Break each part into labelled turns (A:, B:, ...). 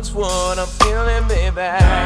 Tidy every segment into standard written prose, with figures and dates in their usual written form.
A: what's what I'm feeling, baby.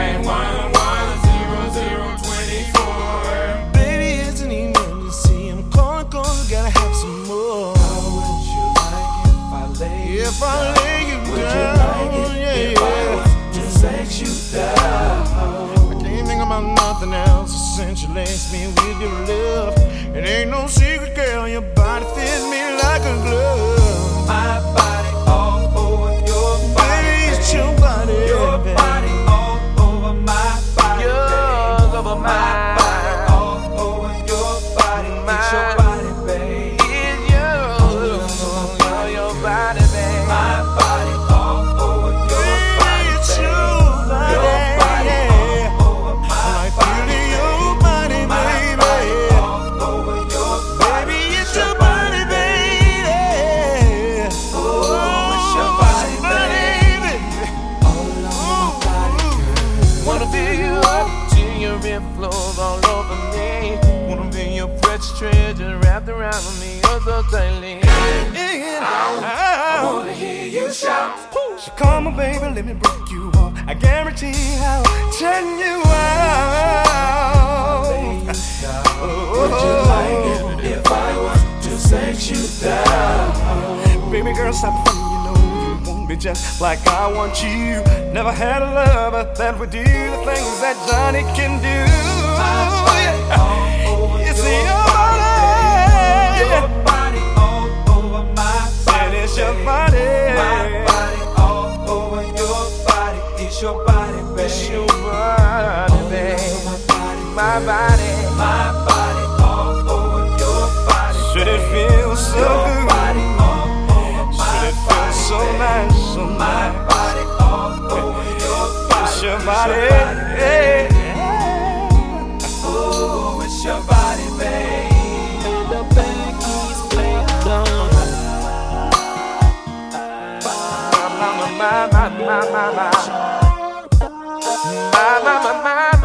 B: 911-0024.
A: Baby, it's an emergency. I'm calling cause I gotta have some more.
B: How would you like
A: If I lay you
B: would
A: down,
B: you like it if I was to sex you down?
A: I can't think about nothing else. Essentially, lace me with your love. It ain't no secret, girl. Your body fits me like a glove.
B: My body all over your body,
A: Baby, it's your body,
B: your
A: baby.
B: body all over my body,
A: Yours over
B: my
A: mine.
B: body all over your body, it's your body, babe.
A: It's yours, your body, baby.
B: My body all over your body,
A: It's
B: babe.
A: your body,
B: Your body
A: yeah.
B: all over my
A: I
B: body,
A: feel your body,
B: my
A: baby.
B: body all over your body,
A: Baby, it's your body, baby.
B: oh, it's your body, baby. All over my body,
A: Wanna fill you up till your rib flows all over me. Wanna feel your precious treasure wrapped around me, oh so tightly.
B: I wanna hear you shout.
A: So come on, baby, let me break you off. I guarantee I'll turn you out.
B: Would you like it if I was to sex you down?
A: Baby girl, stop funny, you know you want me just like I want you. Never had a lover that would do the things that Johnny can do. It's your body,
B: Your body all over my
A: and
B: body.
A: it's your body.
B: My body all over your body. It's your body, baby.
A: It's your body, babe.
B: My body,
A: My body.
B: my body all over your body.
A: Should it feel so
B: Your
A: good?
B: body all over my
A: Should it feel
B: body,
A: so
B: baby.
A: nice, so
B: My
A: nice?
B: body all over your body.
A: It's your body,
B: baby.
A: yeah.
B: Oh, it's your body, babe.
A: The band keeps playing on. My, my, my, my, my, my, my. My, my, my, my.